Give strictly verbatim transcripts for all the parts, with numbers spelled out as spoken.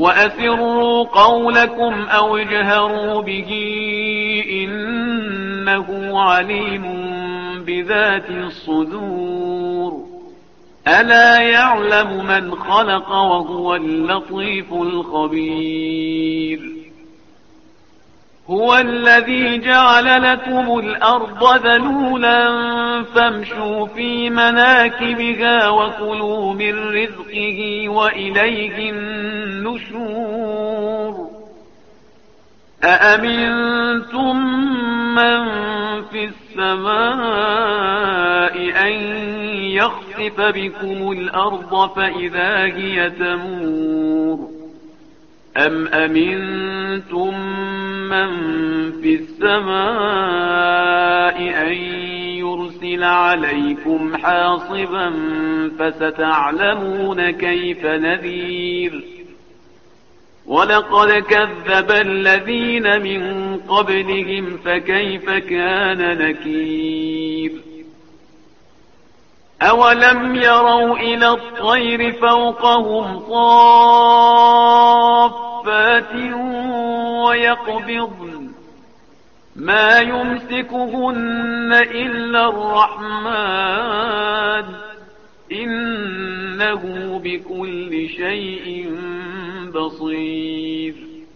وأسروا قولكم أو اجهروا به إنه عليم بذات الصدور ألا يعلم من خلق وهو اللطيف الخبير هو الذي جعل لكم الأرض ذلولا فامشوا في مناكبها وكلوا من رزقه وإليه النشور أأمنتم من في السماء أن يخسف بكم الأرض فإذا هي تمور أم أمنتم من في السماء أن يرسل عليكم حاصبا فستعلمون كيف نذير ولقد كذب الذين من قبلهم فكيف كان نكير أولم يروا إلى الطير فوقهم صافات ويقبضن ما يمسكهن إلا الرحمن إنه بكل شيء بصير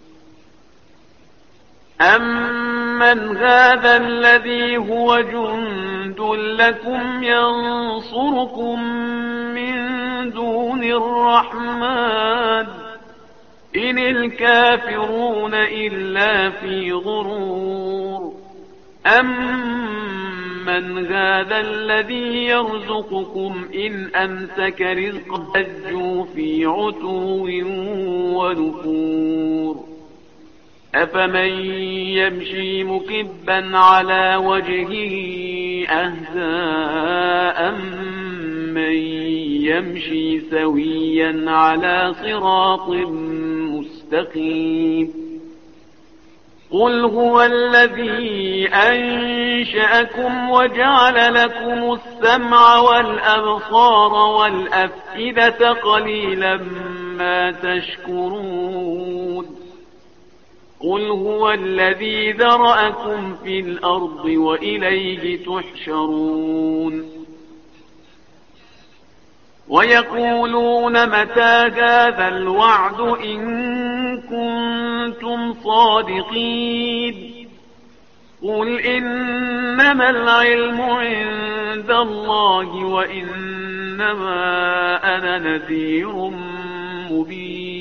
أمن هذا الذي هو جند لكم ينصركم من دون الرحمن إن الكافرون إلا في غرور أمن هذا الذي يرزقكم إن أمسك رزقه أجوا في عتو ونفور أفمن يمشي مكبا على وجهه أهدى أمن يمشي سويا على صراط مستقيم قل هو الذي أنشأكم وجعل لكم السمع والأبصار والأفئدة قليلا ما تشكرون قل هو الذي ذرأكم في الأرض وإليه تحشرون ويقولون متى هذا الوعد إن كنتم صادقين قل إنما العلم عند الله وإنما أنا نذير مبين